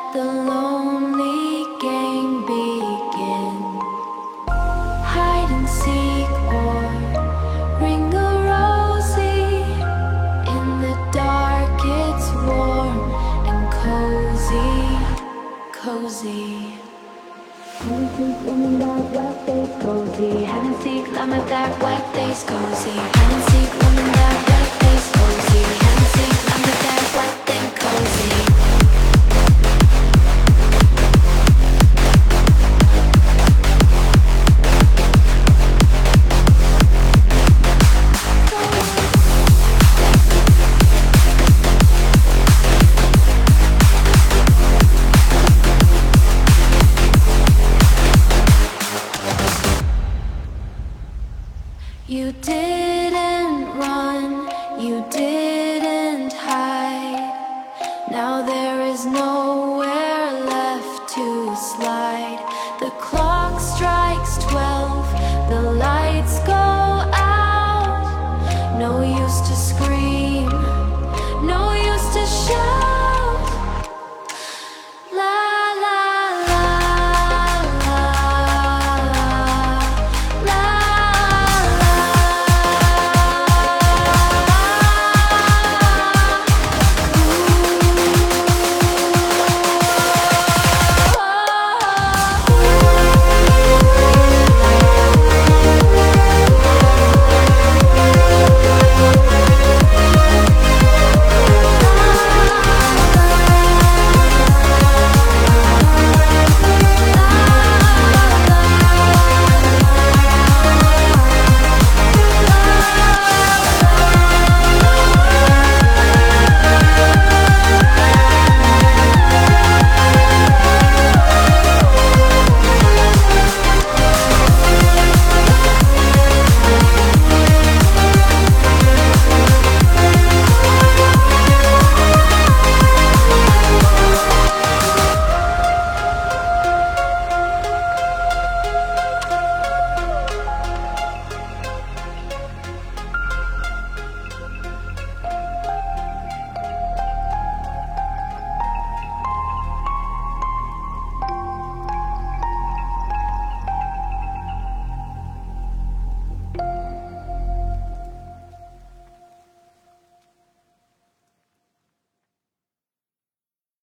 the lonely game begin. Hide and seek or ring a rosy. In the dark it's warm and cozy, cozy. Hide and seek in that wet face cozy. Hide and seek, I'm at that wet face cozy. Hide and seek.